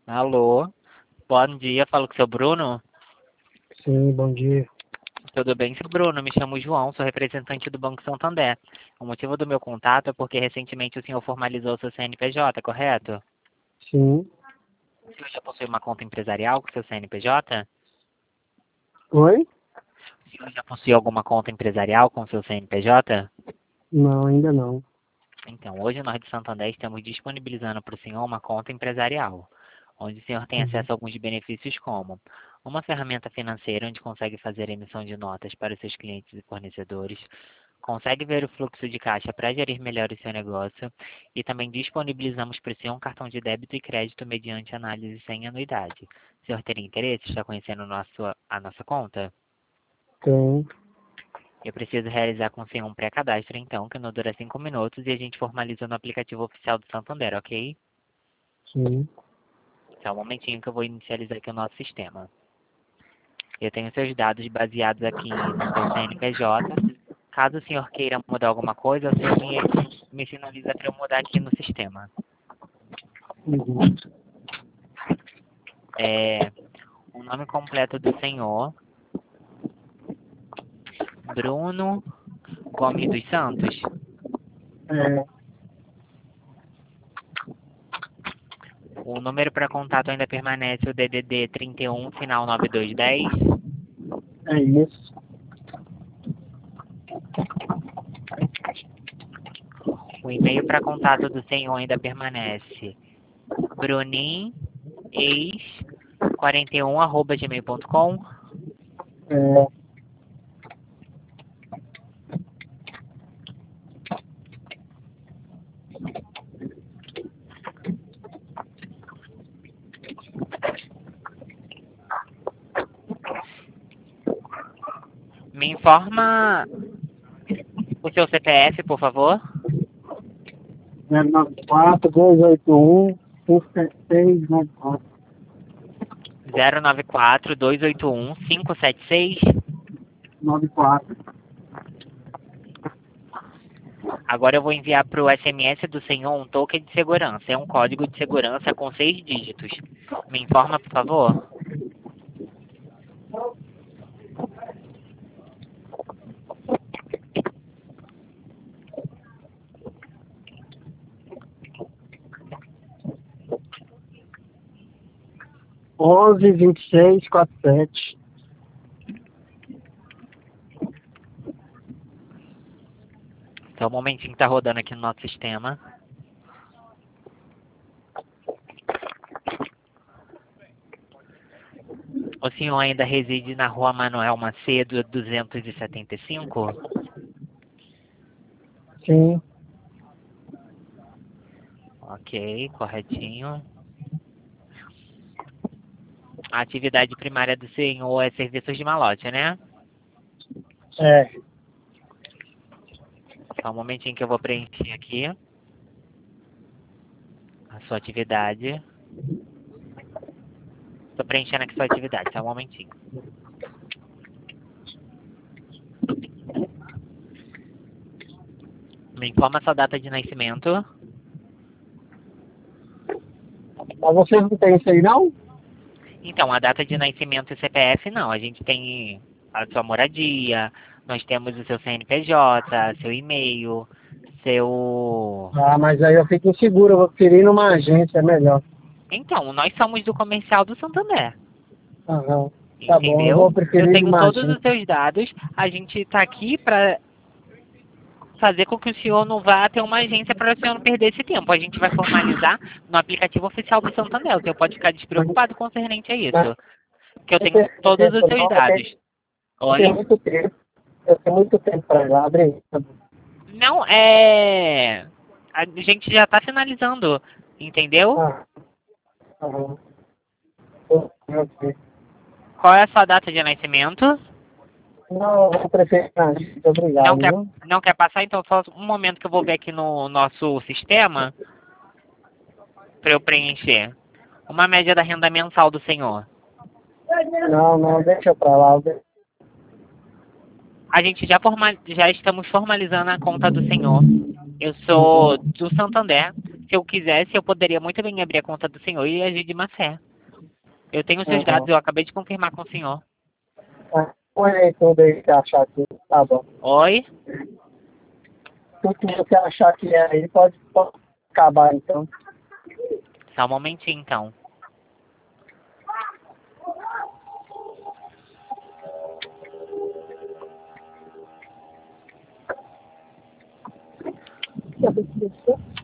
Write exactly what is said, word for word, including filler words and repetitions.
Alô, bom dia, falo com o seu Bruno. Sim, bom dia. Tudo bem, seu Bruno? Me chamo João, sou representante do Banco Santander. O motivo do meu contato é porque recentemente o senhor formalizou seu C N P J, correto? Sim. O senhor já possui uma conta empresarial com seu C N P J? Oi? O senhor já possui alguma conta empresarial com seu C N P J? Não, ainda não. Então, hoje nós de Santander estamos disponibilizando para o senhor uma conta empresarial, onde o senhor tem Uhum. acesso a alguns benefícios como uma ferramenta financeira onde consegue fazer emissão de notas para os seus clientes e fornecedores, consegue ver o fluxo de caixa para gerir melhor o seu negócio e também disponibilizamos para o senhor um cartão de débito e crédito mediante análise sem anuidade. O senhor teria interesse em estar conhecendo o nosso, a nossa conta? Tem. Eu preciso realizar com o senhor um pré-cadastro, então, que não dura cinco minutos e a gente formaliza no aplicativo oficial do Santander, ok? Sim. Só um momentinho que eu vou inicializar aqui o nosso sistema. Eu tenho seus dados baseados aqui no seu C N P J. Caso o senhor queira mudar alguma coisa, o senhor me, me sinaliza para eu mudar aqui no sistema. Uhum. É, o nome completo do senhor, Bruno Gomes dos Santos. É, O número para contato ainda permanece o D D D trinta e um, final nove dois um zero. é isso. O e-mail para contato do senhor ainda permanece brunin ex quarenta e um arroba gmail ponto com. É, Me informa o seu C P F, por favor. zero nove quatro, dois oito um, cinco sete seis, nove quatro. zero nove quatro, dois oito um, cinco sete seis. nove quatro. Agora eu vou enviar para o S M S do senhor um token de segurança. É um código de segurança com seis dígitos. Me informa, por favor. onze, vinte e seis, quarenta e sete. Só um momentinho que está rodando aqui no nosso sistema. O senhor ainda reside na rua Manuel Macedo, duzentos e setenta e cinco? Sim. Ok, corretinho. A atividade primária do senhor é serviços de malote, né? É. Só um momentinho que eu vou preencher aqui a sua atividade. Estou preenchendo aqui a sua atividade, só um momentinho. Me informa a sua data de nascimento. Mas vocês não têm isso aí, não? Então, a data de nascimento e C P F não. A gente tem a sua moradia, nós temos o seu C N P J, seu e-mail, seu... Ah, mas aí eu fico inseguro. Eu vou preferir numa agência, é melhor. Então, nós somos do comercial do Santander. Aham. Tá bom, eu Entendeu? vou Eu preferir tenho numa todos os agência. seus dados. A gente está aqui para fazer com que o senhor não vá ter uma agência para o senhor não perder esse tempo. A gente vai formalizar no aplicativo oficial do Santander. O senhor pode ficar Mas, despreocupado concernente a mas isso. Que eu não tenho tem todos os tempo seus não, porque dados. eu tenho Oi? muito tempo. Eu tenho muito tempo para ir lá abrir. Não, é... A gente já está finalizando, entendeu? Ah, aham. Ok, ok. Qual é a sua data de nascimento? Não, eu prefiro na agência. Não Obrigado, quer, viu? não quer passar? Então só um momento que eu vou ver aqui no nosso sistema para eu preencher. Uma média da renda mensal do senhor. Não, não, deixa pra lá. A gente já, forma, já estamos formalizando a conta do senhor. Eu sou Uhum. do Santander. se eu quisesse, eu poderia muito bem abrir a conta do senhor e agir de má fé. Eu tenho seus Uhum. dados, eu acabei de confirmar com o senhor. Ah, põe aí tudo aí que achar aqui. Tá bom. Oi? Tudo que você achar que é aí pode, pode acabar, então. Só um momentinho, então. Deixa eu ver se deixou.